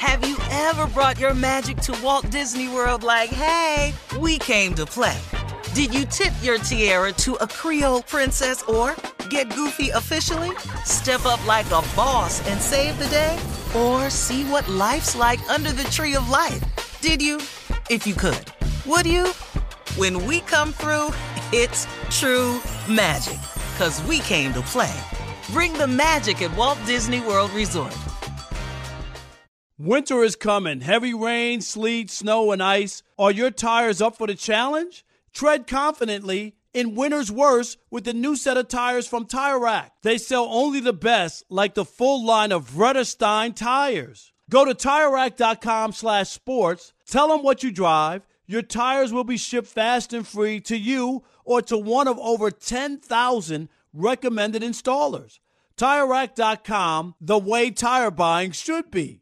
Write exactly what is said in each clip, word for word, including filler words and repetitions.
Have you ever brought your magic to Walt Disney World like, hey, we came to play? Did you tip your tiara to a Creole princess or get goofy officially? Step up like a boss and save the day? Or see what life's like under the tree of life? Did you? If you could. Would you? When we come through, it's true magic. 'Cause we came to play. Bring the magic at Walt Disney World Resort. Winter is coming. Heavy rain, sleet, snow, and ice. Are your tires up for the challenge? Tread confidently in winter's worst with the new set of tires from Tire Rack. They sell only the best, like the full line of Vredestein tires. Go to TireRack.com slash sports. Tell them what you drive. Your tires will be shipped fast and free to you or to one of over ten thousand recommended installers. Tire Rack dot com, the way tire buying should be.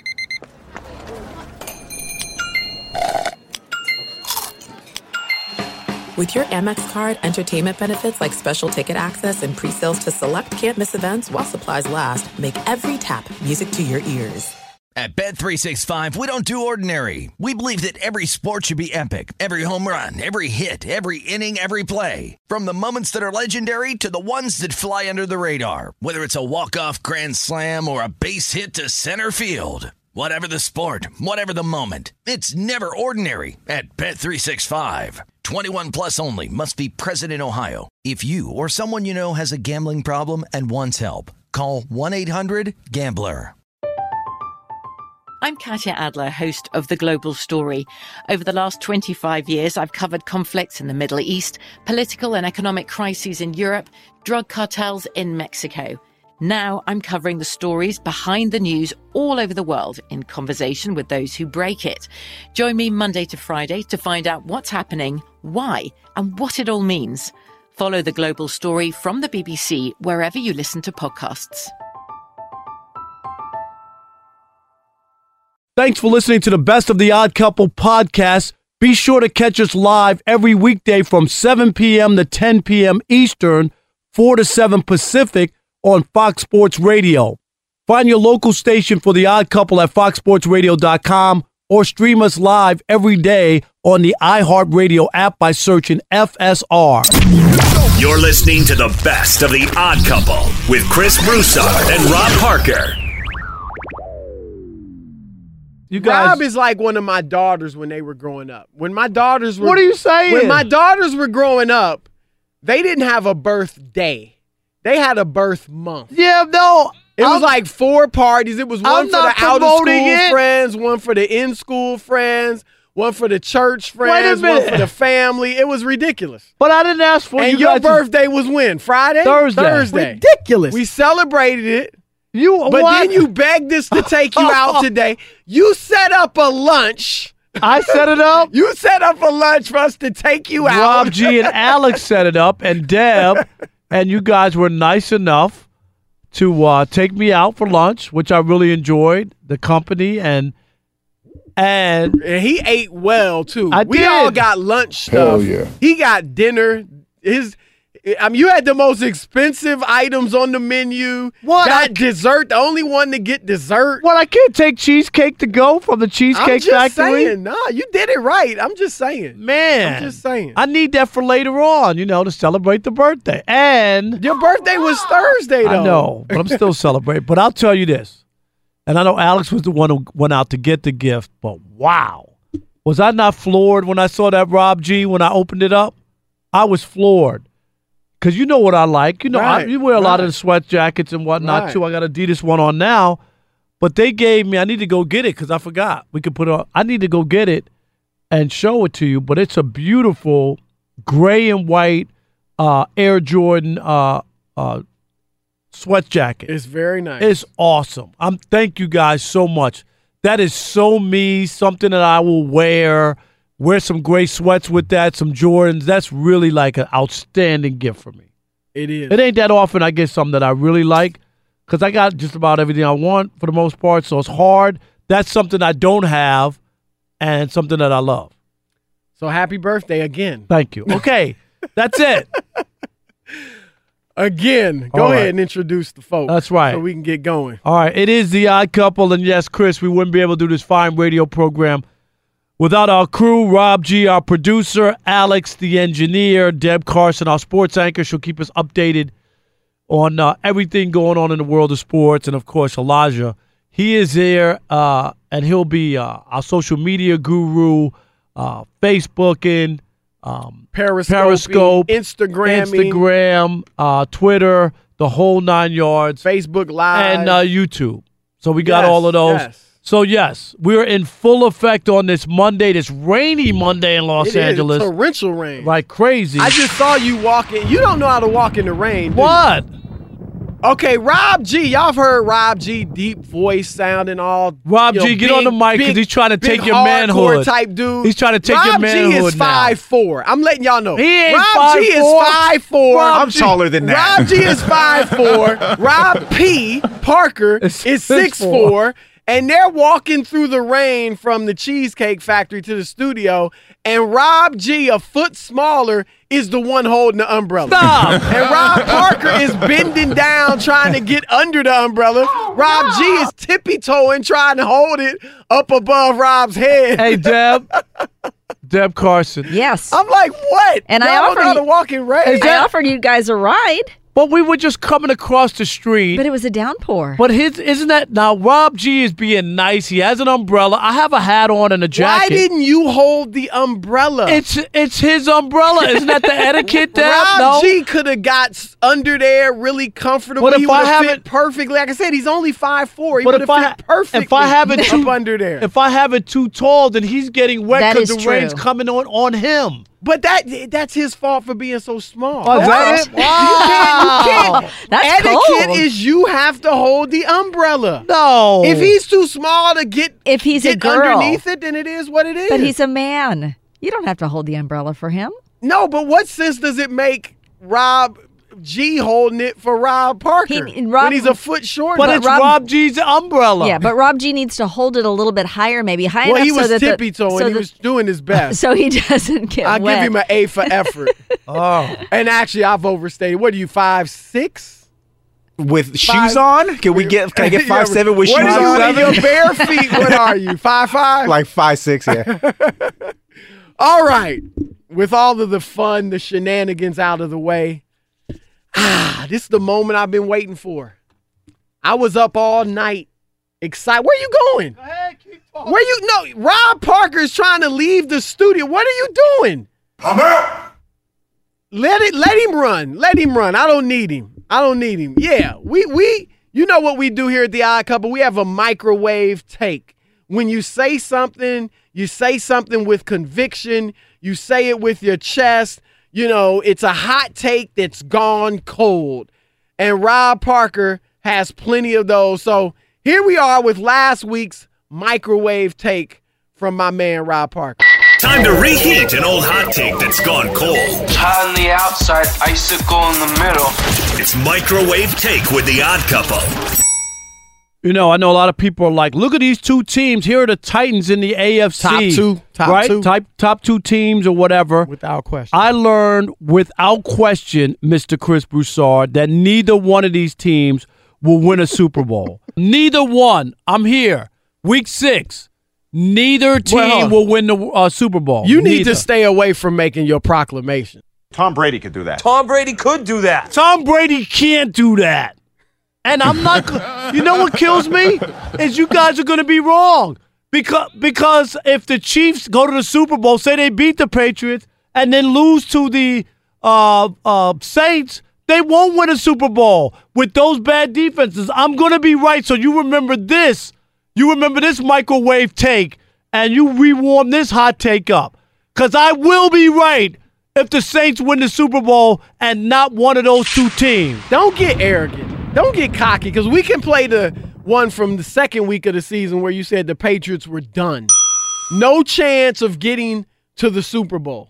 With your Amex card, entertainment benefits like special ticket access and pre-sales to select can't-miss events while supplies last make every tap music to your ears. At Bet three sixty-five, we don't do ordinary. We believe that every sport should be epic. Every home run, every hit, every inning, every play. From the moments that are legendary to the ones that fly under the radar. Whether it's a walk-off grand slam or a base hit to center field. Whatever the sport, whatever the moment, it's never ordinary at Bet three sixty-five. twenty-one plus only. Must be present in Ohio. If you or someone you know has a gambling problem and wants help, call one eight hundred gambler. I'm Katya Adler, host of The Global Story. Over the last twenty-five years, I've covered conflicts in the Middle East, political and economic crises in Europe, drug cartels in Mexico. Now I'm covering the stories behind the news all over the world in conversation with those who break it. Join me Monday to Friday to find out what's happening, why, and what it all means. Follow The Global Story from the B B C wherever you listen to podcasts. Thanks for listening to the Best of the Odd Couple podcast. Be sure to catch us live every weekday from seven p.m. to ten p.m. Eastern, four to seven Pacific on Fox Sports Radio. Find your local station for The Odd Couple at fox sports radio dot com or stream us live every day on the iHeartRadio app by searching F S R. You're listening to the Best of the Odd Couple with Chris Broussard and Rob Parker. You guys, Rob is like one of my daughters when they were growing up. When my daughters were What are you saying? When my daughters were growing up, they didn't have a birthday. They had a birth month. Yeah, no. It I'm, was like four parties. It was one I'm for the not out of school it. friends, one for the in school friends, one for the church Wait a friends, one minute. for the family. It was ridiculous. But I didn't ask for And you your guys to- birthday was when? Friday? Thursday. Thursday. Ridiculous. We celebrated it. You, But what? then you begged us to take you out today. You set up a lunch. I set it up. You set up a lunch for us to take you out. Rob G and Alex set it up, and Deb, and you guys were nice enough to uh, take me out for lunch, which I really enjoyed, the company, and and And he ate well, too. I we did. all got lunch stuff. Hell yeah. He got dinner. His, I mean, you had the most expensive items on the menu. What? Got I- dessert. The only one to get dessert. what? I can't take cheesecake to go from the Cheesecake I'm just Factory. saying. Nah, you did it right. I'm just saying. Man, I'm just saying. I need that for later on, you know, to celebrate the birthday. And Your birthday was Thursday, though. I know, but I'm still celebrating. But I'll tell you this, and I know Alex was the one who went out to get the gift, but wow. Was I not floored when I saw that Rob G when I opened it up? I was floored. Because you know what I like. You know, I, Right, you wear a lot right. of the sweat jackets and whatnot, Right. too. I got an Adidas one on now. But they gave me, I need to go get it because I forgot. We could put it on. I need to go get it and show it to you. But it's a beautiful gray and white uh, Air Jordan uh, uh, sweat jacket. It's very nice. It's awesome. I'm thank you guys so much. That is so me, something that I will wear. Wear some gray sweats with that, some Jordans. That's really like an outstanding gift for me. It is. It ain't that often I get something that I really like because I got just about everything I want for the most part, so it's hard. That's something I don't have and something that I love. So happy birthday again. Thank you. Okay, that's it. again. Go All ahead right. and introduce the folks. That's right. So we can get going. All right, it is The Odd Couple, and yes, Chris, we wouldn't be able to do this fine radio program without our crew, Rob G., our producer, Alex, the engineer, Deb Carson, our sports anchor. She'll keep us updated on uh, everything going on in the world of sports, and, of course, Elijah. He is there, uh, and he'll be uh, our social media guru, uh, Facebooking, um, Periscope, Periscope, Instagram, Instagram, uh, Twitter, the whole nine yards. Facebook Live, And uh, YouTube. So we got Yes, all of those. yes. So, yes, we're in full effect on this Monday, this rainy Monday in Los It is Angeles. torrential rain. Like crazy. I just saw you walking. You don't know how to walk in the rain. do you? What? Okay, Rob G. Y'all have heard Rob G. Deep voice sounding all. Rob you know, G, get big, on the mic because big- he's trying to big take your hardcore manhood. type dude. He's trying to take Rob your manhood G is now. five four. I'm letting y'all know. He ain't Rob five G four. is five four. Rob I'm G- taller than that. Rob G is five four. Rob P. Parker Is is six six four. And they're walking through the rain from the Cheesecake Factory to the studio. And Rob G, a foot smaller, is the one holding the umbrella. Stop. And Rob Parker is bending down trying to get under the umbrella. Rob G is tippy-toeing trying to hold it up above Rob's head. Hey, Deb. Deb Carson. Yes. I'm like, what? And Y'all I don't offered know how to you- walk in rain. Is I that- offered you guys a ride, But we were just coming across the street. but it was a downpour. But his isn't that now? Rob G is being nice. He has an umbrella. I have a hat on and a Why jacket. didn't you hold the umbrella? It's it's his umbrella. Isn't that the etiquette, Deb? Rob No. G could have got s- under there really comfortable. But if he I would have fit haven't- perfectly. Like I said, he's only five four. He But would if have I fit ha- perfectly if I have it too- up under there. If I have it too tall, then he's getting wet That because is the rain's true. coming on on him. But that that's his fault for being so small. Oh, is that it? You can't, you can't. That's Etiquette cold. is you have to hold the umbrella. No. If he's too small to get If he's a get girl. underneath it, then it is what it is. But he's a man. You don't have to hold the umbrella for him. no, but what sense does it make Rob G holding it for Rob Parker He- Rob- when he's a foot shorter? but it's Rob- Rob, G's umbrella. Yeah, but Rob G needs to hold it a little bit higher, maybe high well, enough he so was that the- tippy-toeing. so he that- was doing his best. so he doesn't get I'll wet. give him an A for effort. Oh. And actually, I've overstated. What are you, five six? With Five- shoes on? Can we get? Can I get five Yeah, seven with what shoes are you, on? in your bare feet? What are you? Five five? Like five six, yeah. All right. With all of the fun, the shenanigans out of the way, ah, this is the moment I've been waiting for. I was up all night, excited. Where you going? Go ahead, keep talking. Where you? No, Rob Parker is trying to leave the studio. What are you doing? I'm out. Let it. Let him run. Let him run. I don't need him. I don't need him. Yeah, we we. You know what we do here at the Odd Couple? We have a microwave take. When you say something, you say something with conviction. You say it with your chest. You know, it's a hot take that's gone cold. And Rob Parker has plenty of those. So here we are with last week's microwave take from my man, Rob Parker. Time to reheat an old hot take that's gone cold. It's hot on the outside, icicle in the middle. It's Microwave Take with the Odd Couple. You know, I know a lot of people are like, look at these two teams. Here are the Titans in the A F C. Top two. Top right? two. Type, top two teams or whatever. Without question. I learned without question, Mister Chris Broussard, that neither one of these teams will win a Super Bowl. Neither one. I'm here. Week six. Neither team Well, will win the uh, Super Bowl. You need Neither. to stay away from making your proclamation. Tom Brady could do that. Tom Brady could do that. Tom Brady can't do that. And I'm not go- you know what kills me? Is you guys are going to be wrong. Because because if the Chiefs go to the Super Bowl, say they beat the Patriots and then lose to the uh, uh, Saints, they won't win a Super Bowl with those bad defenses. I'm going to be right, so you remember this. You remember this microwave take, and you rewarm this hot take up. Because I will be right if the Saints win the Super Bowl and not one of those two teams. Don't get arrogant. Don't get cocky, because we can play the one from the second week of the season where you said the Patriots were done. No chance of getting to the Super Bowl.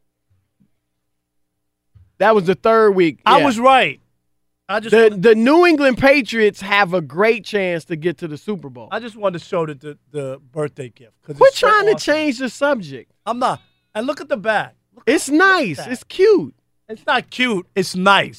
That was the third week. I Yeah. was right. I just The the New England Patriots have a great chance to get to the Super Bowl. I just wanted to show the the, the birthday gift. 'Cause Quit it's so trying to awesome. change the subject. I'm not. And look at the back. Look, It's nice. that. It's cute. it's not cute. It's nice.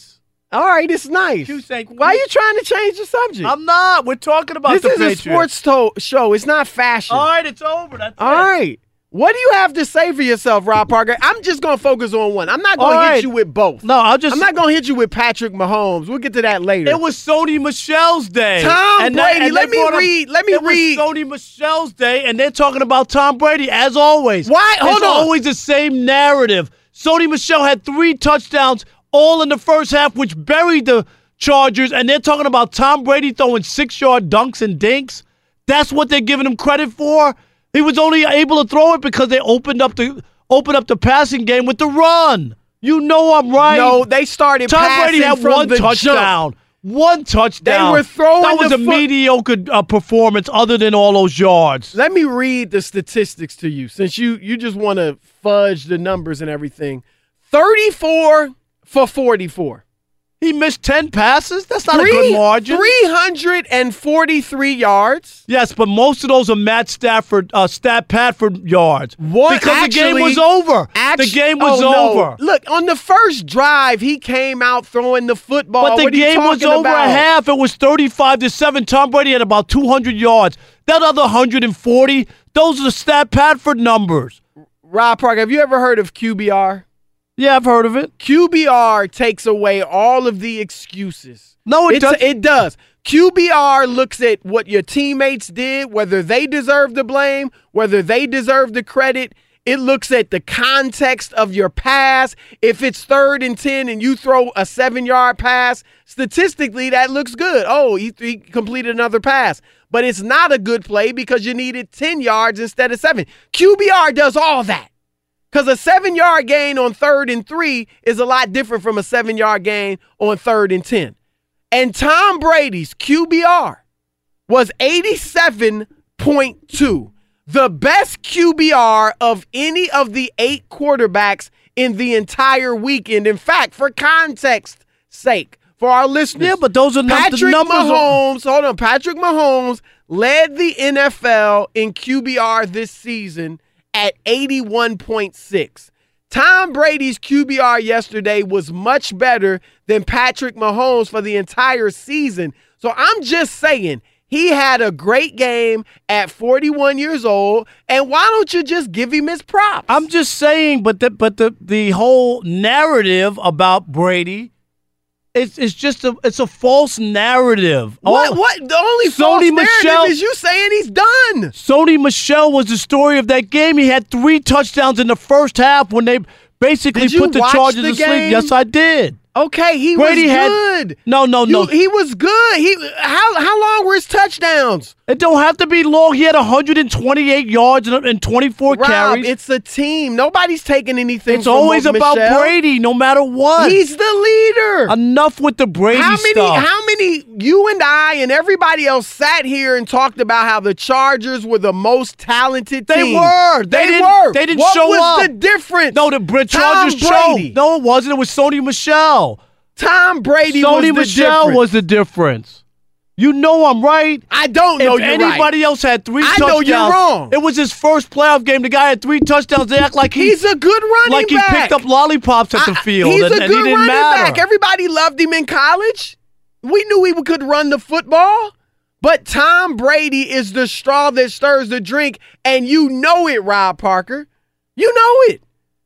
All right, it's nice. You think, Why are you trying to change the subject? I'm not. We're talking about this the is Patriots. a sports to- show. It's not fashion. All right, it's over. That's All it. right. What do you have to say for yourself, Rob Parker? I'm just going to focus on one. I'm not going All to hit right. you with both. No, I'll just. I'm not going to hit you with Patrick Mahomes. We'll get to that later. It was Sony Michel's day. Tom And Brady. that- and let they me brought up- read. Let me it read. was Sony Michel's day, and they're talking about Tom Brady as always. Why? Hold it's on. always the same narrative. Sony Michel had three touchdowns all in the first half, which buried the Chargers, and they're talking about Tom Brady throwing six-yard dunks and dinks. That's what they're giving him credit for. He was only able to throw it because they opened up the opened up the passing game with the run. You know I'm right. No, they started Tom passing Brady had from one the touchdown. jump. One touchdown. They were throwing That was the a foot- mediocre uh, performance other than all those yards. Let me read the statistics to you since you, you just want to fudge the numbers and everything. thirty-four for forty-four. He missed ten passes? That's not Three, a good margin. three hundred forty-three yards. Yes, but most of those are Matt Stafford, uh, Stat Patford yards. What, because actually, the game was over. Act- the game was oh, no. over. Look, on the first drive, he came out throwing the football. But the what are you game was talking over about? a half. It was thirty-five to seven. Tom Brady had about two hundred yards. That other one hundred forty, those are the Stat Patford numbers. Rob Parker, have you ever heard of Q B R? Yeah, I've heard of it. Q B R takes away all of the excuses. No, it It's- does. It does. Q B R looks at what your teammates did, whether they deserve the blame, whether they deserve the credit. It looks at the context of your pass. If it's third and ten and you throw a seven-yard pass, statistically that looks good. Oh, he, he completed another pass. But it's not a good play because you needed ten yards instead of seven. Q B R does all that. Because a seven-yard gain on third and three is a lot different from a seven-yard gain on third and ten. And Tom Brady's Q B R was eighty-seven point two, the best Q B R of any of the eight quarterbacks in the entire weekend. In fact, for context sake, for our listeners. Yeah, but those are not Patrick the numbers. Mahomes, hold on, Patrick Mahomes led the N F L in Q B R this season at eighty-one point six. Tom Brady's Q B R yesterday was much better than Patrick Mahomes for the entire season. So I'm just saying, he had a great game at forty-one years old, and why don't you just give him his props? I'm just saying, but the but the the whole narrative about Brady, it's it's just a it's a false narrative. What? Oh, What? The only Sony false narrative Michel- is you saying he's done. Sony Michel was the story of that game. He had three touchdowns in the first half when they basically Did you put the watch Chargers the to sleep. game? Yes, I did. Okay, he Brady was had- good. No, no, no. You- he was good. He how how long were his touchdowns? It don't have to be long. He had one hundred twenty-eight yards and and twenty-four Rob, carries. it's a team. Nobody's taking anything. It's from always about Michel. Brady, no matter what. He's the leader. Enough with the Brady how many? stuff. How many? You and I and everybody else sat here and talked about how the Chargers were the most talented They team. were. They They, didn't- were. they didn't what show was up. the difference? No, the Brit Tom Chargers show. Brady. No, it wasn't. It was Sony Michel. Tom Brady Sony was the Michel difference. was the difference. You know I'm right. I don't know If you're anybody right. else had three I touchdowns, know you're wrong. It was his first playoff game. The guy had three touchdowns. They act like he, He's a good running like he back. picked up lollipops at the I- field, He's and, a and good he didn't running matter. back. Everybody loved him in college. We knew he could run the football. But Tom Brady is the straw that stirs the drink, and you know it, Rob Parker. You know it.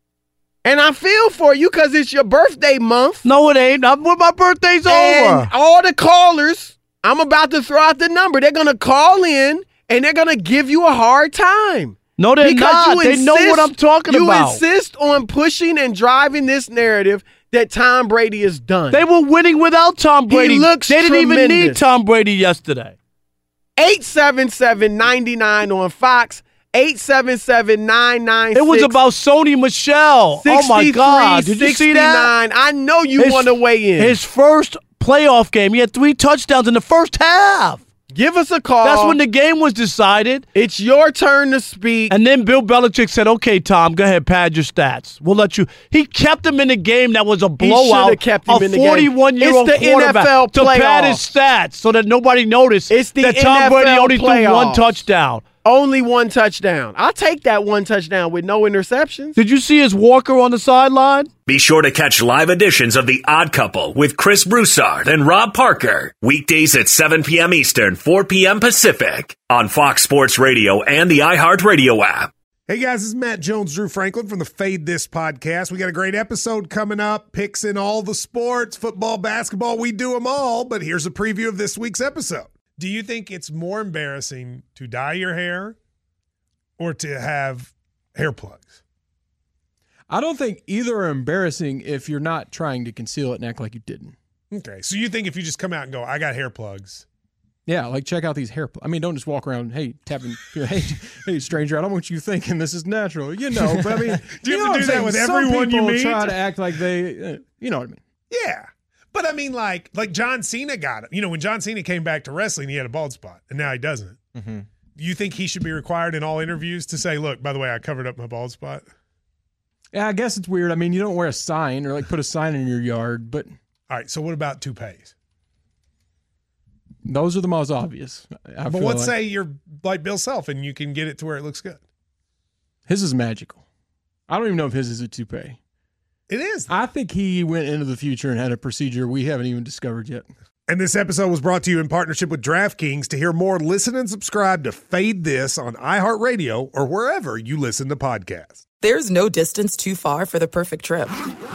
And I feel for you because it's your birthday month. No, it ain't. I'm, my birthday's And over. all the callers, I'm about to throw out the number. They're going to call in, and they're going to give you a hard time. No, they're Because not. you They know what insist- I'm talking you about. You insist on pushing and driving this narrative that Tom Brady is done. They were winning without Tom Brady. He looks they didn't even need tremendous. Tom Brady yesterday. eight seven seven, nine nine on Fox, eight seven seven, nine nine six. It was about Sony Michel. Oh, my God. Did you see that? I know you His- want to weigh in. His first playoff game, he had three touchdowns in the first half. Give us a call. That's when the game was decided. It's your turn to speak. And then Bill Belichick said, okay, Tom, go ahead, pad your stats. We'll let you. He kept him in the game that was a blowout. should've kept him a in the game. forty-one-year-old It's the quarterback N F L to pad his playoffs. stats so that nobody noticed It's the that Tom N F L Brady only threw one playoffs. touchdown. Only one touchdown. I'll take that one touchdown with no interceptions. Did you see his Walker on the sideline? Be sure to catch live editions of The Odd Couple with Chris Broussard and Rob Parker. Weekdays at seven p.m. Eastern, four p.m. Pacific on Fox Sports Radio and the iHeartRadio app. Hey guys, this is Matt Jones, Drew Franklin from the Fade This podcast. We got a great episode coming up. Picks in all the sports, football, basketball, we do them all. But here's a preview of this week's episode. Do you think it's more embarrassing to dye your hair or to have hair plugs? I don't think either are embarrassing if you're not trying to conceal it and act like you didn't. Okay, so you think if you just come out and go, I got hair plugs. Yeah, like check out these hair plugs. I mean, don't just walk around, hey, tapping, hey, hey, stranger, I don't want you thinking this is natural. You know, but I mean, do you, you have to do that with everyone you meet? Try to act like they, uh, you know what I mean? Yeah. But I mean, like, like John Cena got it. You know, when John Cena came back to wrestling, he had a bald spot, and now he doesn't. Mm-hmm. You think he should be required in all interviews to say, look, by the way, I covered up my bald spot? Yeah, I guess it's weird. I mean, you don't wear a sign or, like, put a sign in your yard, but. All right, so what about toupees? Those are the most obvious. I but let's like. say you're like Bill Self, and you can get it to where it looks good. His is magical. I don't even know if his is a toupee. It is. I think he went into the future and had a procedure we haven't even discovered yet. And this episode was brought to you in partnership with DraftKings. To hear more, listen and subscribe to Fade This on iHeartRadio or wherever you listen to podcasts. There's no distance too far for the perfect trip.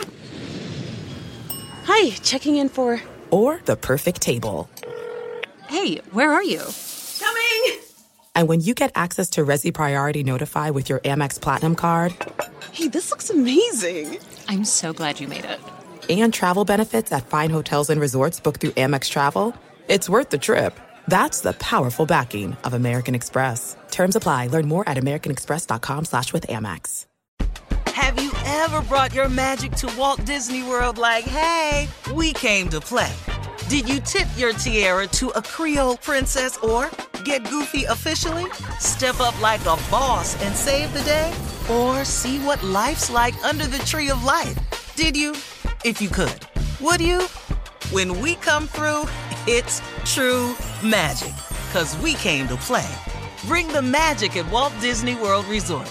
Hi, checking in for... Or the perfect table. Hey, where are you? Coming! And when you get access to Resi Priority Notify with your Amex Platinum card... Hey, this looks amazing. I'm so glad you made it. And travel benefits at fine hotels and resorts booked through Amex Travel, it's worth the trip. That's the powerful backing of American Express. Terms apply. Learn more at americanexpress.com slash with Amex. Have you ever brought your magic to Walt Disney World like, hey, we came to play? Did you tip your tiara to a Creole princess or get goofy officially? Step up like a boss and save the day? Or see what life's like under the tree of life? Did you? If you could. Would you? When we come through, it's true magic. 'Cause we came to play. Bring the magic at Walt Disney World Resort.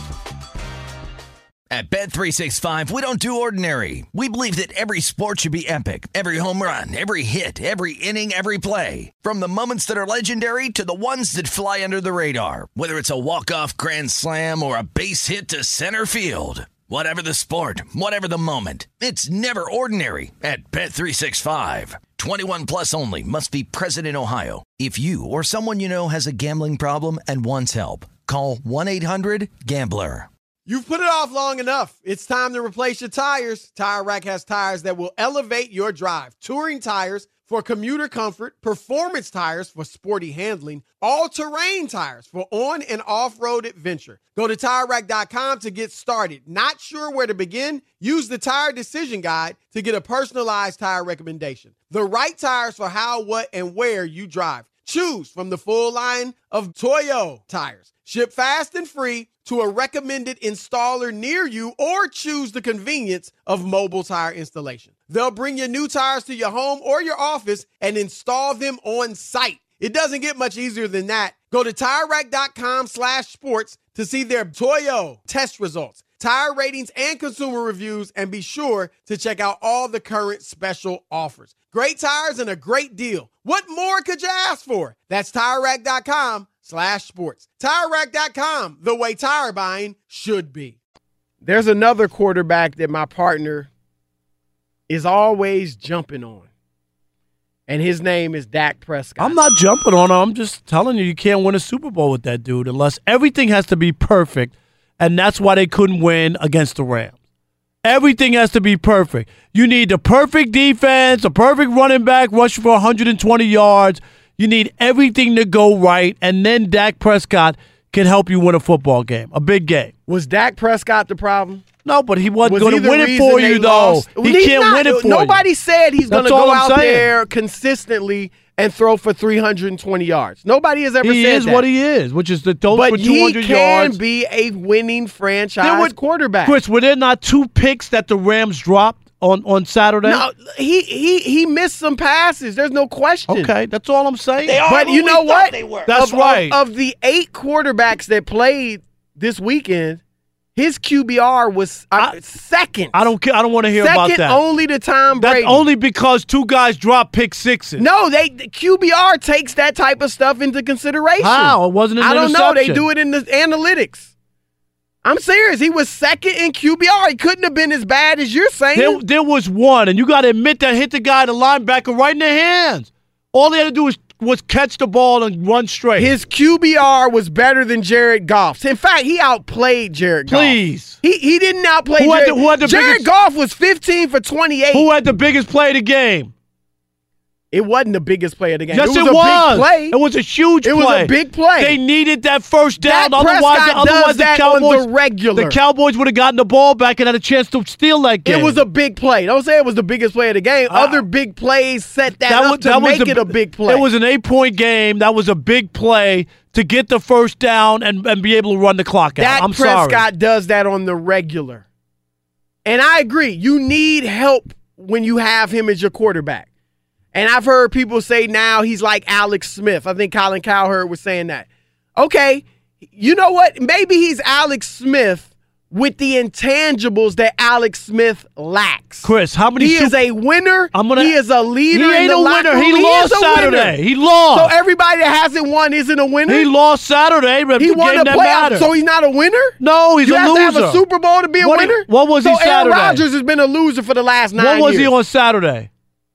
At Bet three sixty-five, we don't do ordinary. We believe that every sport should be epic. Every home run, every hit, every inning, every play. From the moments that are legendary to the ones that fly under the radar. Whether it's a walk-off grand slam or a base hit to center field. Whatever the sport, whatever the moment. It's never ordinary at Bet three sixty-five. twenty-one plus only. Must be present in Ohio. If you or someone you know has a gambling problem and wants help, call one eight hundred gambler. You've put it off long enough. It's time to replace your tires. Tire Rack has tires that will elevate your drive. Touring tires for commuter comfort, performance tires for sporty handling, all-terrain tires for on- and off-road adventure. Go to Tire Rack dot com to get started. Not sure where to begin? Use the Tire Decision Guide to get a personalized tire recommendation. The right tires for how, what, and where you drive. Choose from the full line of Toyo tires. Ship fast and free to a recommended installer near you, or choose the convenience of mobile tire installation. They'll bring your new tires to your home or your office and install them on site. It doesn't get much easier than that. Go to Tire Rack dot com slash sports to see their Toyo test results, tire ratings, and consumer reviews, and be sure to check out all the current special offers. Great tires and a great deal. What more could you ask for? That's Tire Rack dot com slash sports. Tire Rack dot com, the way tire buying should be. There's another quarterback that my partner is always jumping on, and his name is Dak Prescott. I'm not jumping on him. I'm just telling you, you can't win a Super Bowl with that dude unless everything has to be perfect, and that's why they couldn't win against the Rams. Everything has to be perfect. You need the perfect defense, the perfect running back rushing for one hundred twenty yards. You need everything to go right, and then Dak Prescott can help you win a football game, a big game. Was Dak Prescott the problem? No, but he wasn't Was going he to the win it reason for they you, though. lost? He He's can't not- win it for Nobody you. said he's going to That's all go I'm out saying. there consistently and throw for three hundred twenty yards. Nobody has ever He said is that. what he is, which is the those But for two he hundred can yards. be a winning franchise There were- quarterback. Chris, were there not two picks that the Rams dropped on, on Saturday? No, he he he missed some passes. There's no question. Okay, that's all I'm saying. They are But who you we know thought what? They were. That's of, right. Of, of the eight quarterbacks that played this weekend, his Q B R was uh, I- second. I don't care. I don't want to hear second about that. only to Tom Brady. That's only because two guys dropped pick sixes. No, they the Q B R takes that type of stuff into consideration. How? It wasn't an I don't know. They interception. do it in the analytics. I'm serious. He was second in Q B R. He couldn't have been as bad as you're saying. There, there was one, and you got to admit that hit the guy, the linebacker, right in the hands. All they had to do was, was catch the ball and run straight. His Q B R was better than Jared Goff's. In fact, he outplayed Jared Goff. Please. He he didn't outplay Who had Jared. the- who had the Jared biggest- Goff was fifteen for twenty-eight. Who had the biggest play of the game? It wasn't the biggest play of the game. Yes, it was it a was. big play. It was a huge It play. was a big play. They needed that first down. Dak otherwise, Prescott otherwise does the that Cowboys, on the regular. the Cowboys would have gotten the ball back and had a chance to steal that game. It was a big play. Don't say it was the biggest play of the game. Uh, Other big plays set that, That up was- to that was make a- it a big play. It was an eight-point game. That was a big play to get the first down and, and be able to run the clock out. Dak I'm Prescott sorry. does that on the regular. And I agree. You need help when you have him as your quarterback. And I've heard people say now he's like Alex Smith. I think Colin Cowherd was saying that. Okay, you know what? Maybe he's Alex Smith with the intangibles that Alex Smith lacks. Chris, how many? He super- is a winner. I'm gonna, he is a leader. He ain't in the a locker winner. He room. lost is a Saturday. winner. He lost. So everybody that hasn't won isn't a winner. He lost Saturday. But He the won game a that playoff, mattered. so he's not a winner? No, he's you a have loser. to have a Super Bowl to be a What- winner? what was he so Aaron Saturday? Rodgers has been a loser for the last nine What was years. he on Saturday?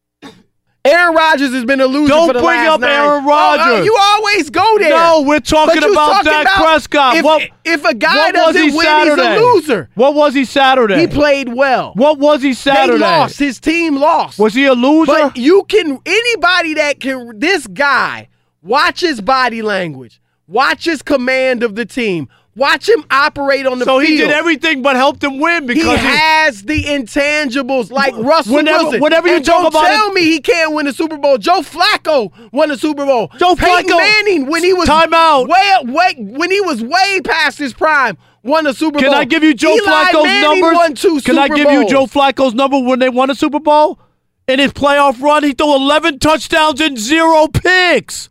Aaron Rodgers has been a loser Don't for the bring last up nine Aaron Oh, Rodgers. oh, you always go there. No, we're talking But you about talking Dak about Prescott. If, What- if a guy what was doesn't he win, Saturday? he's a loser. What was he Saturday? He played well. What was he Saturday? They lost. His team lost. Was he a loser? But you can, anybody that can, this guy, watch his body language, watch his command of the team, watch him operate on the so field. he did everything but helped him win because he has the intangibles like Russell Whenever- Wilson. whenever you and talk don't about tell it- me he can't win a Super Bowl. Joe Flacco won a Super Bowl. Joe Peyton Flacco- Manning, when he was Time out. way, way when he was way past his prime, won a Super Can Bowl. I give you Joe Eli Flacco's Manning numbers? Won two Can Super I give you Bowls. Joe Flacco's number when they won a Super Bowl? In his playoff run, he threw eleven touchdowns and zero picks.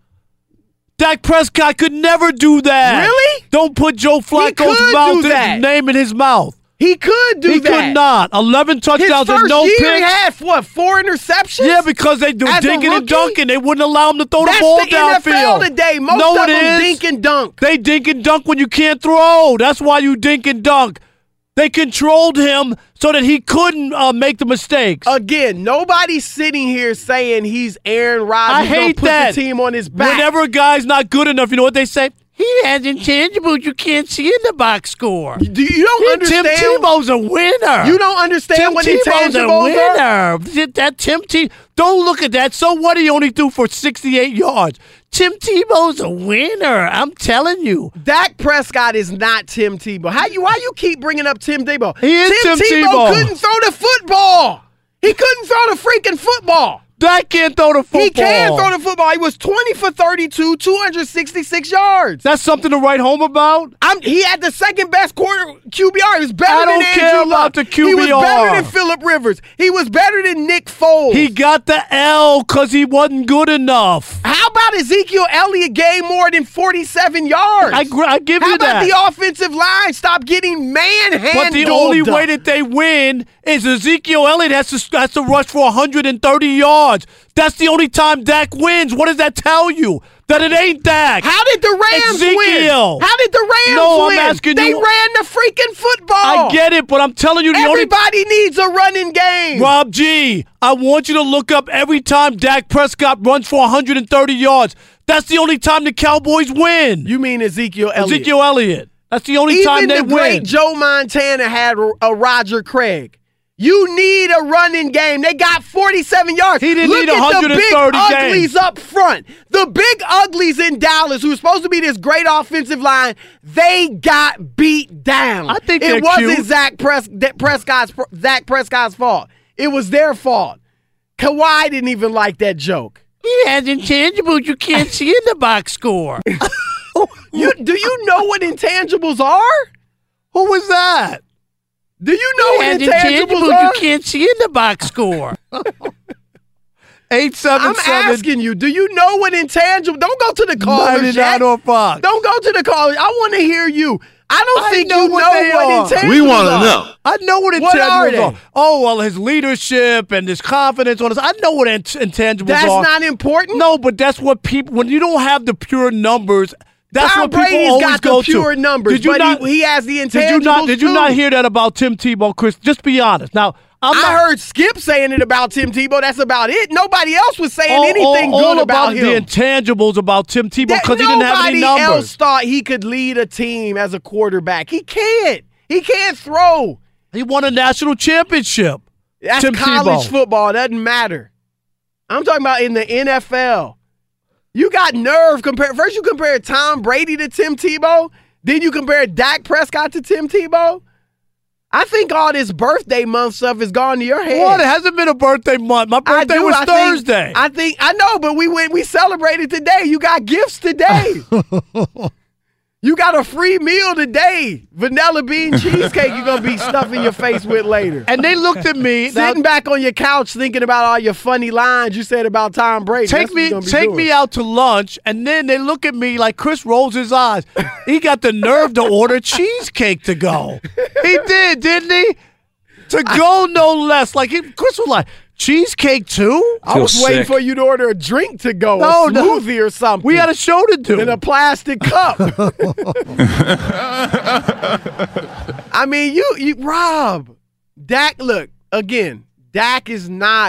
Dak Prescott could never do that. Really? Don't put Joe Flacco's could mouth do that. name in his mouth. He could do he that. could not. eleven His touchdowns first and no year, picks. he had what, four interceptions? Yeah, because they do As a dinking and rookie? dunking. They wouldn't allow him to throw That's the ball the N F L downfield. today. Most no, of it them is. dink and dunk. They dink and dunk when you can't throw. That's why you dink and dunk. They controlled him so that he couldn't uh, make the mistakes. Again, nobody's sitting here saying he's Aaron Rodgers. I hate put that. the team on his back. Whenever a guy's not good enough, you know what they say? He has intangibles you can't see in the box score. Do you don't Yeah, understand? Tim Tebow's a winner. You don't understand Tim what Tebow's a intangibles are? winner. That Tim Tebow. Don't look at that. So what? He only threw for sixty-eight yards. Tim Tebow's a winner. I'm telling you. Dak Prescott is not Tim Tebow. How you? Why you keep bringing up Tim Tebow? He is Tim, Tim Tebow Tebow. couldn't throw the football. He couldn't throw the freaking football. Dak can't throw the football. He can throw the football. He was twenty for thirty-two, two hundred sixty-six yards. That's something to write home about? I'm, he had the second best quarter Q B R. He was better I than don't Andrew care Luck. about the Q B R. He was better than Phillip Rivers. He was better than Nick Foles. He got the L because he wasn't good enough. How about Ezekiel Elliott gained more than forty-seven yards? I, gr- I give How you about that. the offensive line stop getting manhandled? But the only way that they win is Ezekiel Elliott has to, has to rush for one hundred thirty yards. That's the only time Dak wins. What does that tell you? That it ain't Dak. How did the Rams Ezekiel. win? How did the Rams No, win? I'm asking they you- ran the freaking football. I get it, but I'm telling you the Everybody needs a running game. only Rob G, I want you to look up every time Dak Prescott runs for one hundred thirty yards. That's the only time the Cowboys win. You mean Ezekiel Elliott? Ezekiel Elliott. That's the only Even time they the great win. Joe Montana had a, a Roger Craig. You need a running game. They got forty-seven yards. He didn't Look need at the big one hundred thirty uglies games. up front. The big uglies in Dallas, who's supposed to be this great offensive line, they got beat down. I think it they're wasn't cute. Zach Pres- Prescott's Zach Prescott's fault. It was their fault. Kawhi didn't even like that joke. He has intangibles you can't see in the box score. You do you know what intangibles are? Who was that? Do you know what And intangibles are? you can't see in the box score. Eight seven I'm seven. asking you, do you know what intangible? Don't go to the caller, ninety-nine Shaq. on Fox. Don't go to the caller. I want to hear you. I don't I think know you what know they what are. intangibles We wanna are. know. I know what intangibles What are they? are. Oh, well, his leadership and his confidence on his. I know what int- intangibles That's are. not important. No, but that's what people. When you don't have the pure numbers, that's Tom what people Brady's always got go the pure to. numbers, Did you but not, he, he has the intangibles Did you not? Did you too. not hear that about Tim Tebow, Chris? Just be honest. Now, I'm I not, heard Skip saying it about Tim Tebow. That's about it. Nobody else was saying all, anything all, good all about, about him. the intangibles about Tim Tebow That- because he didn't have any Nobody numbers. else thought he could lead a team as a quarterback. He can't. He can't throw. He won a national championship. That's Tim college Tebow. football. It doesn't matter. I'm talking about in the N F L. You got nerve. Compare first you compare Tom Brady to Tim Tebow. Then you compare Dak Prescott to Tim Tebow. I think all this birthday month stuff has gone to your head. What? It hasn't been a birthday month. My I birthday do. was I Thursday. Think, I think I know, but we went. We celebrated today. You got gifts today. You got a free meal today. Vanilla bean cheesecake you're going to be stuffing your face with later. And they looked at me. Sitting now, back on your couch thinking about all your funny lines you said about Tom Brady. Take That's what me you're gonna be take doing. me out to lunch, and then they look at me like Chris rolls his eyes. He got the nerve to order cheesecake to go. He did, didn't he? To go no less. Like he, Chris was like, cheesecake too? I was waiting for you to order a drink to go, No, a no. smoothie or something. We had a show to do. in a plastic cup. I mean, you, you, Rob, Dak. Look again. Dak is not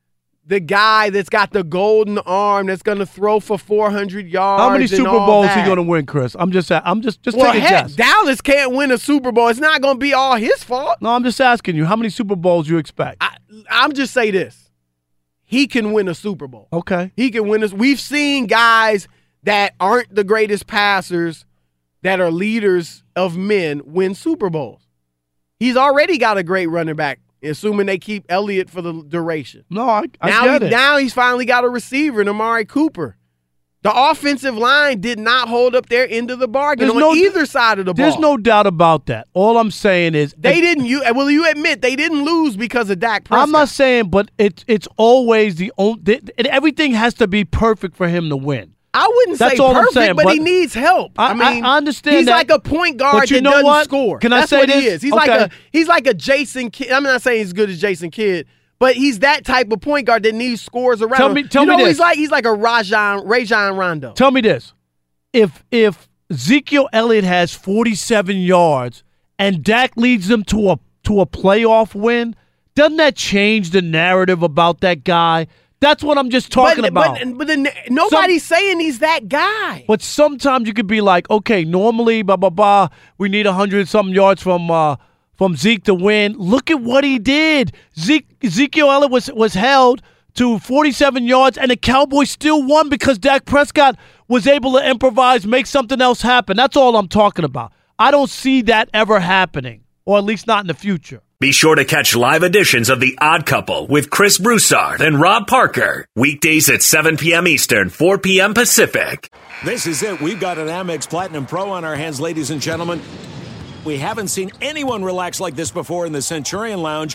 the guy that's got the golden arm that's going to throw for four hundred yards. How many and Super all Bowls that. he going to win, Chris? I'm just, I'm just, just Well, take a heck, guess. Dallas can't win a Super Bowl. It's not going to be all his fault. No, I'm just asking you. How many Super Bowls you expect? I, I'm just say this: he can win a Super Bowl. Okay. He can win this. We've seen guys that aren't the greatest passers that are leaders of men win Super Bowls. He's already got a great running back, assuming they keep Elliott for the duration. No, I, I now, get he, it. now he's finally got a receiver in Amari Cooper. The offensive line did not hold up their end of the bargain There's on no- either side of the ball. There's no doubt about that. All I'm saying is They didn't. You well, you admit they didn't lose because of Dak Prescott. I'm not saying, but it's it's always the only. Everything has to be perfect for him to win. I wouldn't That's say all I'm perfect, saying, but, but he needs help. I, I- mean, I understand he's that. like a point guard But you that know doesn't what? score. Can I That's say what he this? is. He's like Okay. a he's like a Jason Kidd. I'm not saying he's as good as Jason Kidd, but he's that type of point guard that needs scores around Tell him. me- tell you me know who this. he's like? He's like a Rajon Rajon Rondo. Tell me this: if if Ezekiel Elliott has forty-seven yards and Dak leads them to a to a playoff win, doesn't that change the narrative about that guy? That's what I'm just talking but, about. But, but the, nobody's saying he's that guy. But sometimes you could be like, okay, normally, blah blah blah, we need a hundred something yards from uh, from Zeke to win. Look at what he did. Zeke Ezekiel Elliott was was held to forty-seven yards, and the Cowboys still won because Dak Prescott was able to improvise, make something else happen. That's all I'm talking about. I don't see that ever happening, or at least not in the future. Be sure to catch live editions of The Odd Couple with Chris Broussard and Rob Parker. Weekdays at seven p.m. Eastern, four p.m. Pacific. This is it. We've got an Amex Platinum Pro on our hands, ladies and gentlemen. We haven't seen anyone relax like this before in the Centurion Lounge.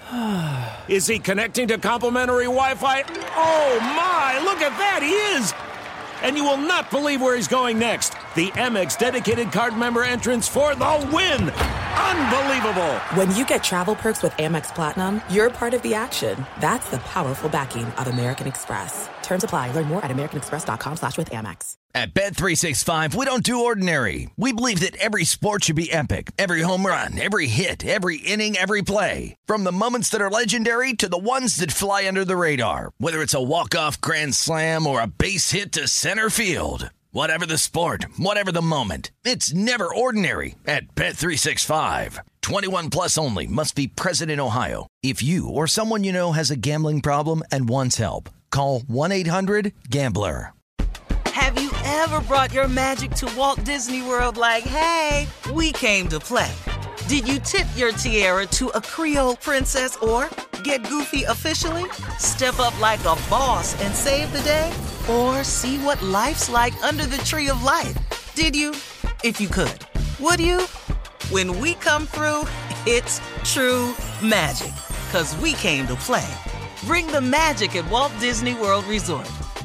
Is he connecting to complimentary Wi-Fi? Oh, my. Look at that. He is. And you will not believe where he's going next. The Amex dedicated card member entrance for the win. Unbelievable. When you get travel perks with Amex Platinum, you're part of the action. That's the powerful backing of American Express. Terms apply. Learn more at americanexpress.com slash with Amex. At Bet three sixty-five, we don't do ordinary. We believe that every sport should be epic. Every home run, every hit, every inning, every play. From the moments that are legendary to the ones that fly under the radar. Whether it's a walk-off grand slam or a base hit to center field. Whatever the sport, whatever the moment. It's never ordinary at Bet three sixty-five. twenty-one plus only. Must be present in Ohio. If you or someone you know has a gambling problem and wants help, call one eight hundred gambler. Have you ever brought your magic to Walt Disney World like, hey, we came to play? Did you tip your tiara to a Creole princess or get goofy officially? Step up like a boss and save the day? Or see what life's like under the tree of life? Did you? If you could. Would you? When we come through, It's true magic, 'cause we came to play. Bring the magic at Walt Disney World Resort.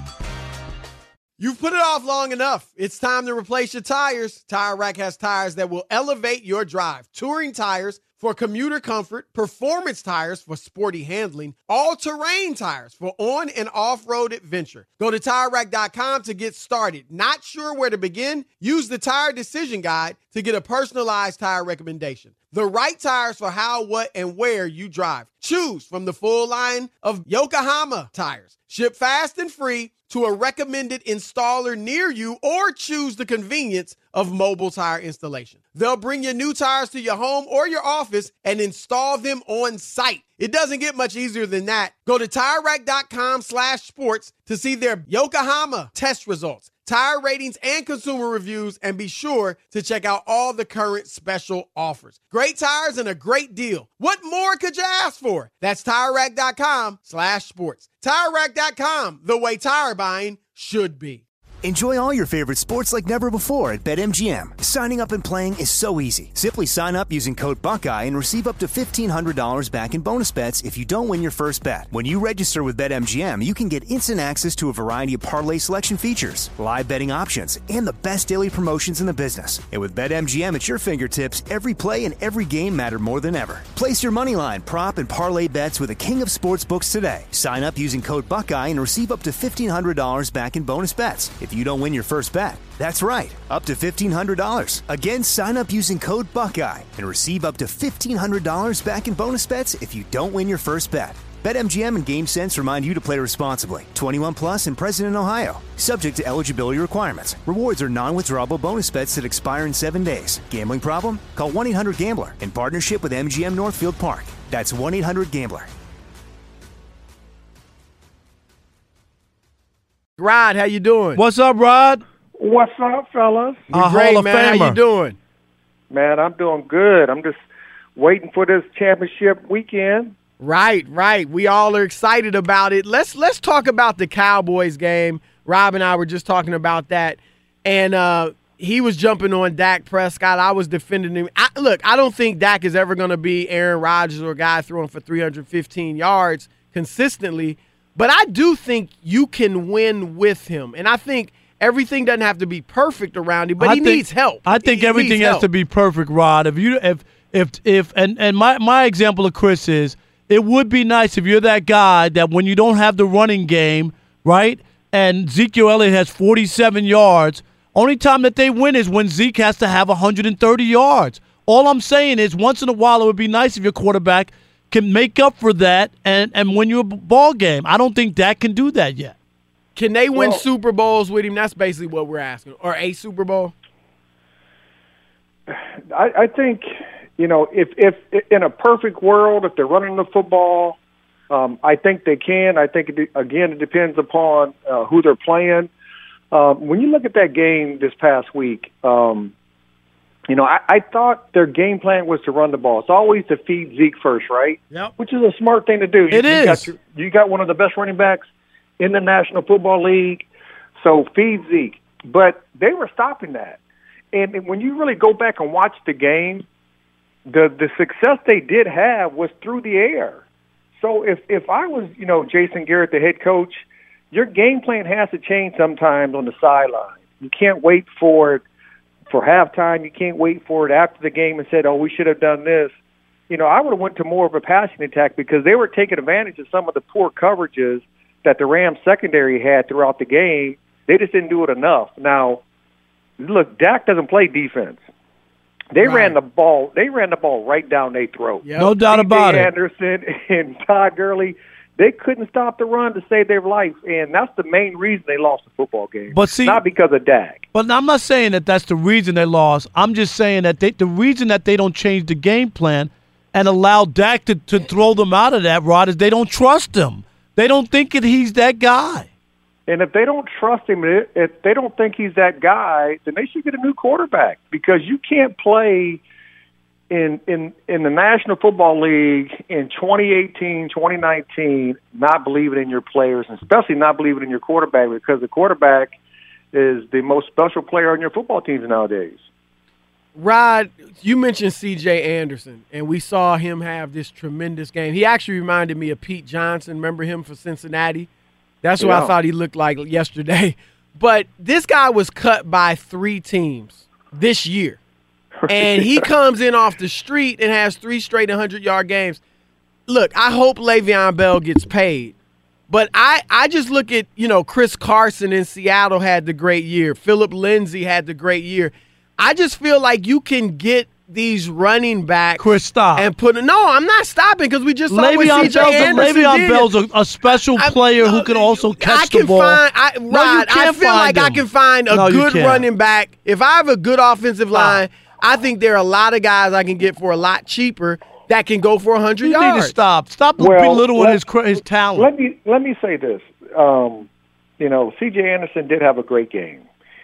You've put it off long enough. It's time to replace your tires. Tire Rack has tires that will elevate your drive. Touring tires for commuter comfort, performance tires for sporty handling, all-terrain tires for on- and off-road adventure. Go to Tire Rack dot com to get started. Not sure where to begin? Use the Tire Decision Guide to get a personalized tire recommendation. The right tires for how, what, and where you drive. Choose from the full line of Yokohama tires. Ship fast and free to a recommended installer near you, or choose the convenience of mobile tire installation. They'll bring your new tires to your home or your office and install them on site. It doesn't get much easier than that. Go to Tire Rack dot com slash sports to see their Yokohama test results, tire ratings, and consumer reviews, and be sure to check out all the current special offers. Great tires and a great deal. What more could you ask for? That's Tire Rack dot com slash sports. Tire Rack dot com, the way tire buying should be. Enjoy all your favorite sports like never before at BetMGM. Signing up and playing is so easy. Simply sign up using code Buckeye and receive up to fifteen hundred dollars back in bonus bets if you don't win your first bet. When you register with BetMGM, you can get instant access to a variety of parlay selection features, live betting options, and the best daily promotions in the business. And with BetMGM at your fingertips, every play and every game matter more than ever. Place your moneyline, prop, and parlay bets with the king of sportsbooks today. Sign up using code Buckeye and receive up to fifteen hundred dollars back in bonus bets if you don't win your first bet. That's right, up to fifteen hundred dollars. Again, sign up using code Buckeye and receive up to fifteen hundred dollars back in bonus bets if you don't win your first bet. BetMGM and GameSense remind you to play responsibly. twenty-one plus and present in Ohio. Subject to eligibility requirements. Rewards are non-withdrawable bonus bets that expire in seven days. Gambling problem? Call one eight hundred gambler in partnership with M G M Northfield Park. That's one eight hundred gambler. Rod, how you doing? What's up, Rod? What's up, fellas? We're great, man. How you doing? Man, I'm doing good. I'm just waiting for this championship weekend. Right, right. We all are excited about it. Let's let's talk about the Cowboys game. Rob and I were just talking about that, and uh, he was jumping on Dak Prescott. I was defending him. I, look, I don't think Dak is ever going to be Aaron Rodgers or a guy throwing for three hundred fifteen yards consistently. But I do think you can win with him. And I think everything doesn't have to be perfect around him, but I he think, needs help. I think he everything has help. to be perfect, Rod. If you if if if and, and my, my example of Chris is it would be nice if you're that guy that when you don't have the running game, right, and Ezekiel Elliott has forty-seven yards, only time that they win is when Zeke has to have one hundred thirty yards. All I'm saying is once in a while it would be nice if your quarterback can make up for that and, and win you a ball game. I don't think Dak can do that yet. Can they win Well, Super Bowls with him? That's basically what we're asking. Or a Super Bowl? I, I think, you know, if, if in a perfect world, if they're running the football, um, I think they can. I think, it, again, it depends upon uh, who they're playing. Um, when you look at that game this past week, um, you know, I, I thought their game plan was to run the ball. It's always to feed Zeke first, right? Yep. Which is a smart thing to do. You, It you is. Got your, you got one of the best running backs in the National Football League, so feed Zeke. But they were stopping that. And when you really go back and watch the game, the the success they did have was through the air. So if, if I was, you know, Jason Garrett, the head coach, your game plan has to change sometimes on the sideline. You can't wait for it for halftime. You can't wait for it after the game and said, oh, we should have done this. You know, I would have went to more of a passing attack because they were taking advantage of some of the poor coverages that the Rams secondary had throughout the game. They just didn't do it enough. Now, look, Dak doesn't play defense. They Right. ran the ball. They ran the ball right down their throat. Yep. No doubt C J about it. Anderson and Todd Gurley, they couldn't stop the run to save their life, and that's the main reason they lost the football game. But see- not because of Dak. But I'm not saying that that's the reason they lost. I'm just saying that they, the reason that they don't change the game plan and allow Dak to, to throw them out of that, Rod, is they don't trust him. They don't think that he's that guy. And if they don't trust him, if they don't think he's that guy, then they should get a new quarterback because you can't play in in in the National Football League in twenty eighteen, twenty nineteen, not believing in your players, and especially not believing in your quarterback because the quarterback is the most special player on your football teams nowadays. Rod, you mentioned C J Anderson, and we saw him have this tremendous game. He actually reminded me of Pete Johnson. Remember him for Cincinnati? That's what Yeah. I thought he looked like yesterday. But this guy was cut by three teams this year. And he comes in off the street and has three straight hundred-yard games. Look, I hope Le'Veon Bell gets paid. But I, I just look at, you know, Chris Carson in Seattle had the great year. Philip Lindsay had the great year. I just feel like you can get these running backs. Chris, stop. And put No, I'm not stopping because we just saw what C J Bell's, Anderson Le'Veon did. Bell's a, a special player who can also catch I can the ball. Find, I, No, you Rod, I can't feel find like I him. can find a No, you good can't. running back. If I have a good offensive line, I think there are a lot of guys I can get for a lot cheaper that can go for one hundred You yards. need to stop. Stop Well, belittling let- his, cra- his talent. Let me let me say this. Um, you know, C J Anderson did have a great game,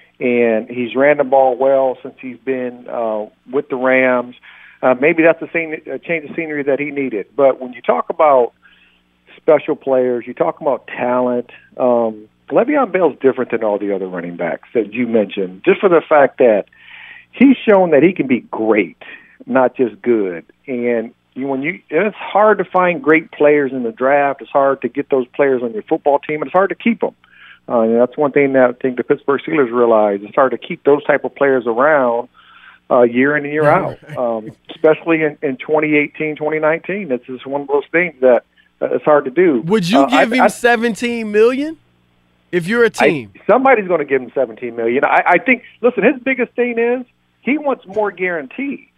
and he's ran the ball well since he's been uh, with the Rams. Uh, maybe that's a scene, a change of scenery that he needed. But when you talk about special players, you talk about talent. Um, Le'Veon Bell's different than all the other running backs that you mentioned, just for the fact that he's shown that he can be great, not just good. And you, when you, and it's hard to find great players in the draft. It's hard to get those players on your football team, and it's hard to keep them. Uh, and that's one thing that I think the Pittsburgh Steelers realize. It's hard to keep those type of players around uh, year in and year out, um, especially in, in twenty eighteen, twenty nineteen. It's just one of those things that uh, it's hard to do. Would you Uh, give I- him I- seventeen million dollars if you're a team? I, somebody's going to give him seventeen million dollars. I, I think. Listen, his biggest thing is he wants more guarantee.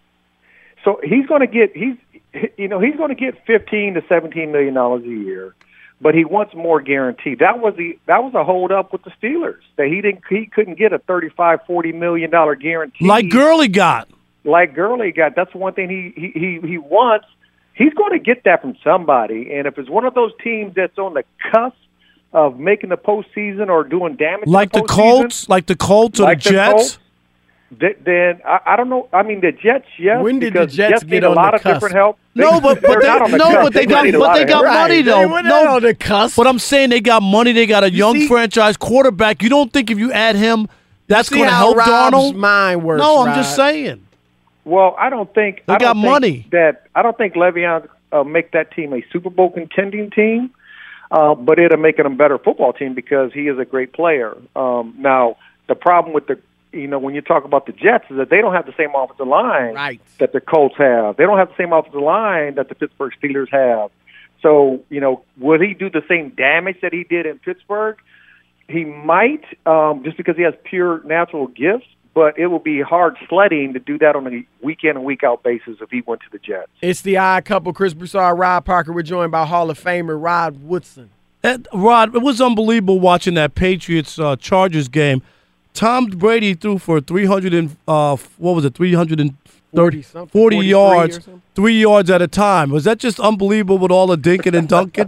So he's going to get he's you know he's going to get fifteen to seventeen million dollars a year, but he wants more guarantee. That was the that was a hold up with the Steelers that he didn't he couldn't get a thirty-five, forty million dollar guarantee Like Gurley got. Like Gurley got. That's one thing he he he, he wants. He's going to get that from somebody, and if it's one of those teams that's on the cusp of making the postseason or doing damage, Like in the the, Colts, like the Colts or like the the Jets. Colts, th- then I, I don't know. I mean, the Jets, yes. When did the because Jets need get a on lot the of cusp? different help. No, but, they're but they, not on the no, cusp. but they got need a but lot they of got help. money Right. though. They went no, on the cusp. But I'm saying they got money. They got a young see- franchise quarterback. You don't think if you add him, that's See going to how help Rob's Darnold? mind works, No, I'm Rob. just saying. Well, I don't think They I don't got think money. That I don't think Le'Veon uh, make that team a Super Bowl contending team, uh, but it'll make it a better football team because he is a great player. Um, now, the problem with the you know when you talk about the Jets is that they don't have the same offensive line Right. that the Colts have. They don't have the same offensive line that the Pittsburgh Steelers have. So, you know, would he do the same damage that he did in Pittsburgh? He might, um, just because he has pure natural gifts. But it will be hard sledding to do that on a week in and week out basis if he went to the Jets. It's the odd couple, Chris Broussard, Rod Parker. We're joined by Hall of Famer Rod Woodson. Ed, Rod, it was unbelievable watching that Patriots uh, Chargers game. Tom Brady threw for three hundred and uh, what was it, three hundred thirty, something, forty forty-three yards, or something? three yards at a time. Was that just unbelievable with all the dinking and dunking?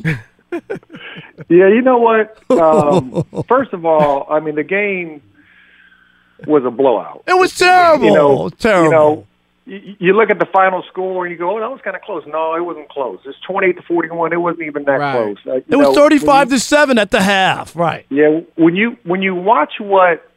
Yeah, you know what? Um, first of all, I mean, the game was a blowout. It was terrible. You know, it was terrible. You know, you, you look at the final score and you go, oh, that was kind of close. No, it wasn't close. It's twenty-eight to forty-one. It wasn't even that Right. close. Uh, you it was know, thirty-five when you- to seven at the half. Right. Yeah, when you when you watch what,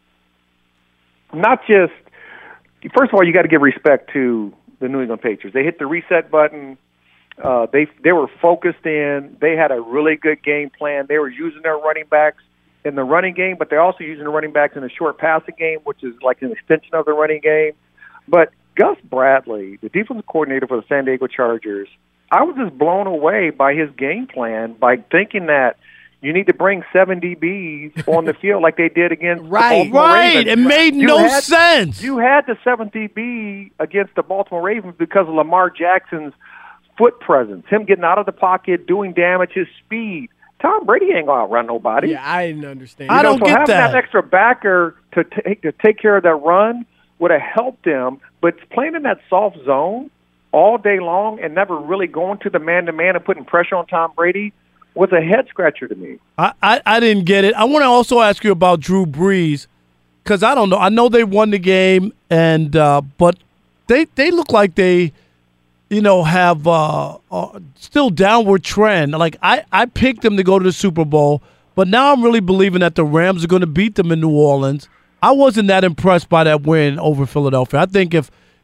not just first of all, you got to give respect to the New England Patriots. They hit the reset button. Uh, they they were focused in. They had a really good game plan. They were using their running backs in the running game, but they're also using the running backs in the short passing game, which is like an extension of the running game. But Gus Bradley, the defensive coordinator for the San Diego Chargers, I was just blown away by his game plan, by thinking that you need to bring seven D Bs on the field like they did against Right, the Baltimore right. Ravens. It made You no had- sense. You had the seventh D B against the Baltimore Ravens because of Lamar Jackson's foot presence, him getting out of the pocket, doing damage, his speed. Tom Brady ain't going to outrun nobody. Yeah, I didn't understand. I You know, don't so get having that. that extra backer to take to take care of that run would have helped them. But playing in that soft zone all day long and never really going to the man-to-man and putting pressure on Tom Brady was a head-scratcher to me. I, I, I didn't get it. I want to also ask you about Drew Brees because I don't know. I know they won the game, and uh, but they they look like they, you know, have uh, uh, still downward trend. Like I, I picked them to go to the Super Bowl, but now I'm really believing that the Rams are going to beat them in New Orleans. I wasn't that impressed by that win over Philadelphia. I think if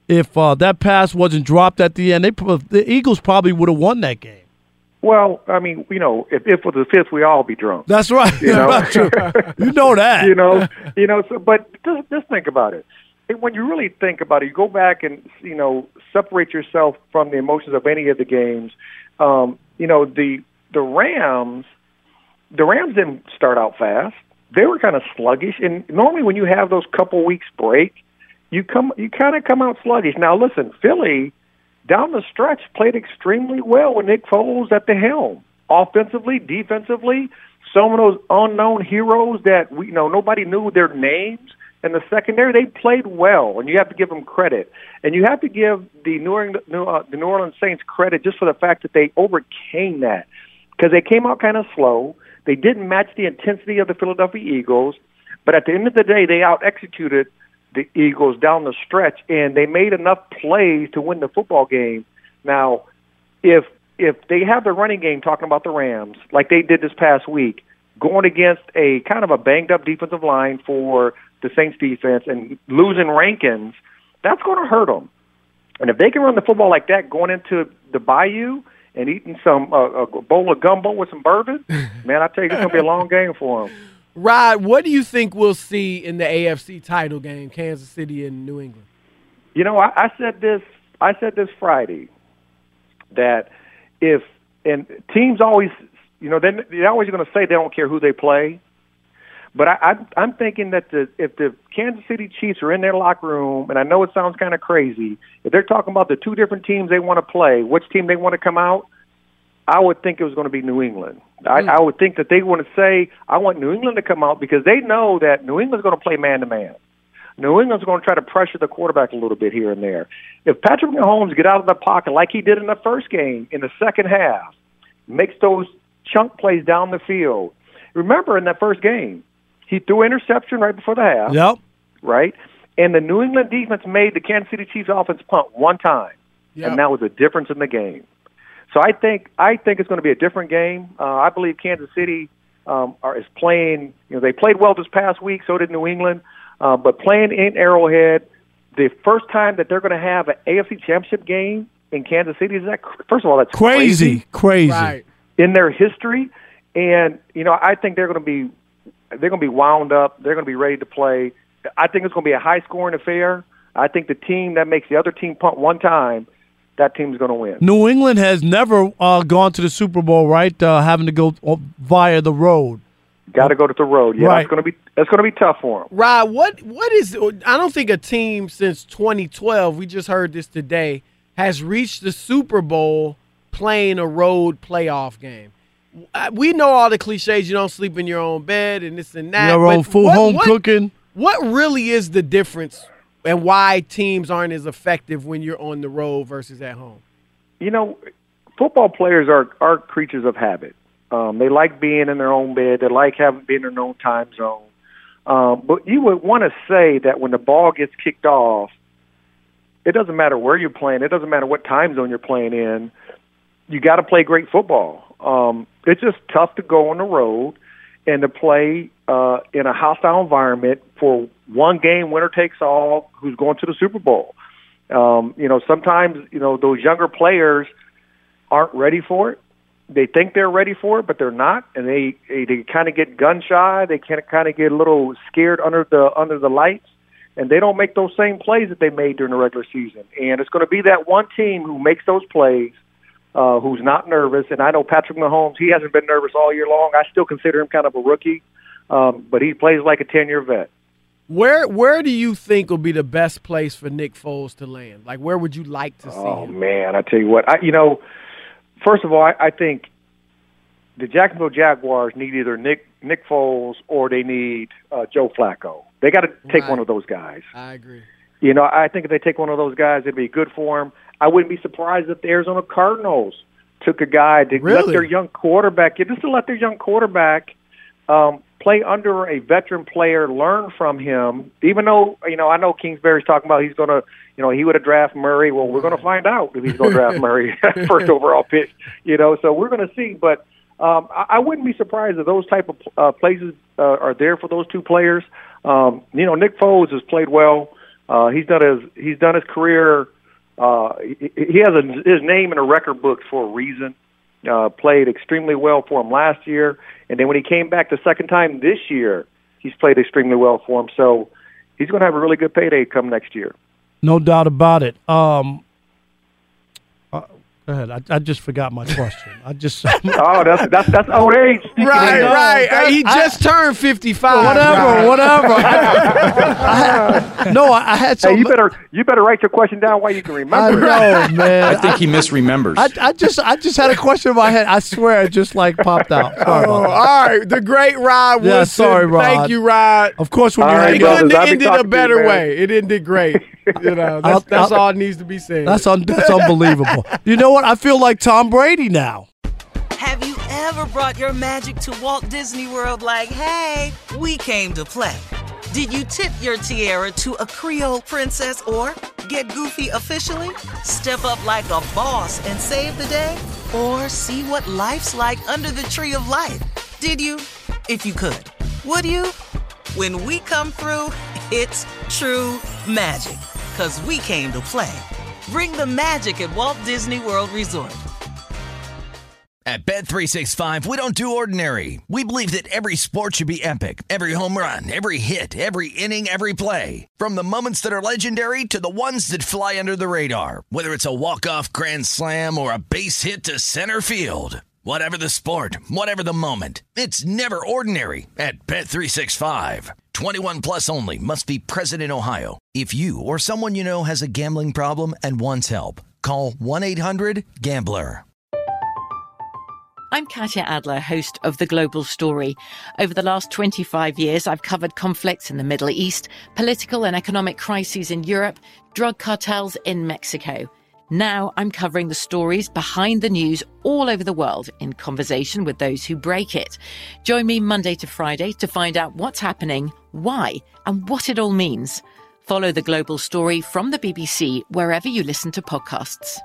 if uh, that pass wasn't dropped at the end, they the Eagles probably would have won that game. Well, I mean, you know, if if it was the fifth, we all be drunk. That's right. You know, you know that. you know, you know. So, but just just think about it. When you really think about it, you go back and you know separate yourself from the emotions of any of the games. Um, you know, the the Rams, the Rams didn't start out fast. They were kind of sluggish, and normally when you have those couple weeks break, you come you kind of come out sluggish. Now, listen, Philly, down the stretch, played extremely well with Nick Foles at the helm. Offensively, defensively, some of those unknown heroes that we you know nobody knew their names in the secondary, they played well, and you have to give them credit. And you have to give the New Orleans, uh, the New Orleans Saints credit just for the fact that they overcame that, because they came out kind of slow. They didn't match the intensity of the Philadelphia Eagles, but at the end of the day, they out-executed the Eagles down the stretch, and they made enough plays to win the football game. Now, if if they have the running game, talking about the Rams, like they did this past week, going against a kind of a banged-up defensive line for the Saints defense and losing Rankins, that's going to hurt them. And if they can run the football like that going into the Bayou and eating some uh, a bowl of gumbo with some bourbon, man, I tell you, it's going to be a long game for them. Rod, what do you think we'll see in the A F C title game, Kansas City and New England? You know, I, I said this. I said this Friday that if and teams always, you know, they they're always going to say they don't care who they play, but I, I, I'm thinking that the if the Kansas City Chiefs are in their locker room, and I know it sounds kind of crazy, if they're talking about the two different teams they want to play, which team they want to come out, I would think it was going to be New England. I, I would think that they want to say, I want New England to come out because they know that New England's going to play man-to-man. New England's going to try to pressure the quarterback a little bit here and there. If Patrick Mahomes get out of the pocket like he did in the first game, in the second half, makes those chunk plays down the field. Remember in that first game, he threw an interception right before the half. Yep. Right? And the New England defense made the Kansas City Chiefs offense punt one time. Yep. And that was a difference in the game. So I think I think it's going to be a different game. Uh, I believe Kansas City um, are, is playing. You know, they played well this past week. So did New England. Uh, but playing in Arrowhead, the first time that they're going to have an A F C Championship game in Kansas City, is that first of all that's crazy, crazy, crazy right. in their history. And you know, I think they're going to be they're going to be wound up. They're going to be ready to play. I think it's going to be a high scoring affair. I think the team that makes the other team punt one time, that team's going to win. New England has never uh, gone to the Super Bowl, right? Uh, having to go via the road. Got to go to the road. Yeah, right. that's going to be that's going to be tough for them. Rod, what what is? I don't think a team since twenty twelve. We just heard this today has reached the Super Bowl playing a road playoff game. We know all the cliches. You don't sleep in your own bed and this and that. Your own full what, home what, cooking. What really is the difference? And why teams aren't as effective when you're on the road versus at home? You know, football players are, are creatures of habit. Um, they like being in their own bed. They like having being in their own time zone. Um, but you would want to say that when the ball gets kicked off, it doesn't matter where you're playing. It doesn't matter what time zone you're playing in. You got to play great football. Um, it's just tough to go on the road and to play uh, in a hostile environment for one game, winner takes all, who's going to the Super Bowl. Um, you know, sometimes, you know, those younger players aren't ready for it. They think they're ready for it, but they're not, and they they, they kind of get gun shy. They can kind of get a little scared under the under the lights, and they don't make those same plays that they made during the regular season. And it's going to be that one team who makes those plays, uh, who's not nervous. And I know Patrick Mahomes, he hasn't been nervous all year long. I still consider him kind of a rookie, um, but he plays like a ten-year vet. Where where do you think will be the best place for Nick Foles to land? Like, where would you like to see oh, him? Oh, man, I tell you what. I, you know, first of all, I, I think the Jacksonville Jaguars need either Nick Nick Foles or they need uh, Joe Flacco. They got to take right. one of those guys. I agree. You know, I think if they take one of those guys, it'd be good for them. I wouldn't be surprised if the Arizona Cardinals took a guy to really? let their young quarterback, just to let their young quarterback um, play under a veteran player, learn from him. Even though, you know, I know Kingsbury's talking about he's going to, you know, he would have drafted Murray. Well, we're going to find out if he's going to draft Murray first overall pick. You know, so we're going to see. But um, I, I wouldn't be surprised if those type of uh, places uh, are there for those two players. Um, you know, Nick Foles has played well Uh, he's done his he's done his career. Uh, he, he has a, his name in the record books for a reason. Uh, played extremely well for him last year, and then when he came back the second time this year, he's played extremely well for him. So he's going to have a really good payday come next year. No doubt about it. Um, uh, go ahead. I, I just forgot my question. I just oh, that's that's that's old age. Right, No, right. that- he I- just turned fifty-five. Whatever, Right. whatever. I had, no, I, I had some. Hey, you better you better write your question down while you can I remember. know, it. man. I think he misremembers. I, I just, I just had a question in my head. I swear, it just like popped out. Sorry Oh, about that. all right, the great Rod Woodson. Yeah, sorry, Rod. Thank you, Rod. Of course, when All you right, hang It brothers, couldn't have I'll be ended talking a to you, better man. way. It ended great. You know, that's, I'll- that's I'll- all it needs to be said. That's un, that's unbelievable. You know what? I feel like Tom Brady now. Have you ever brought your magic to Walt Disney World like, hey, we came to play? Did you tip your tiara to a Creole princess or get goofy officially? Step up like a boss and save the day? Or see what life's like under the tree of life? Did you? If you could. Would you? When we come through, it's true magic. 'Cause we came to play. Bring the magic at Walt Disney World Resort. At Bet three sixty-five, we don't do ordinary. We believe that every sport should be epic. Every home run, every hit, every inning, every play. From the moments that are legendary to the ones that fly under the radar. Whether it's a walk-off grand slam or a base hit to center field. Whatever the sport, whatever the moment. It's never ordinary at Bet three sixty-five. twenty-one plus only. Must be present in Ohio. If you or someone you know has a gambling problem and wants help, call one eight hundred gambler. I'm Katya Adler, host of The Global Story. Over the last twenty-five years, I've covered conflicts in the Middle East, political and economic crises in Europe, drug cartels in Mexico. Now I'm covering the stories behind the news all over the world in conversation with those who break it. Join me Monday to Friday to find out what's happening, why, and what it all means. Follow The Global Story from the B B C wherever you listen to podcasts.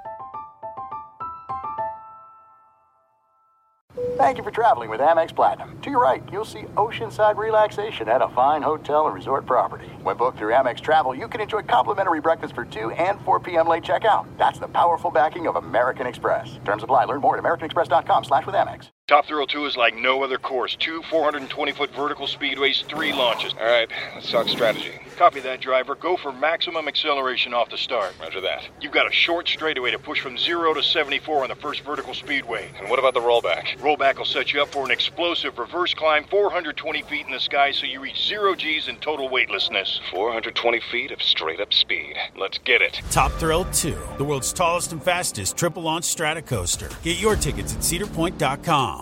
Thank you for traveling with Amex Platinum. To your right, you'll see oceanside relaxation at a fine hotel and resort property. When booked through Amex Travel, you can enjoy complimentary breakfast for two and four p.m. late checkout. That's the powerful backing of American Express. Terms apply. Learn more at americanexpress.com slash with Amex. Top Thrill two is like no other course. Two four hundred twenty foot vertical speedways, three launches. All right, let's talk strategy. Copy that, driver. Go for maximum acceleration off the start. Roger that. You've got a short straightaway to push from zero to seventy-four on the first vertical speedway. And what about the rollback? Rollback will set you up for an explosive reverse climb four hundred twenty feet in the sky so you reach zero G's in total weightlessness. four hundred twenty feet of straight-up speed. Let's get it. Top Thrill two, the world's tallest and fastest triple-launch strata coaster. Get your tickets at cedar point dot com.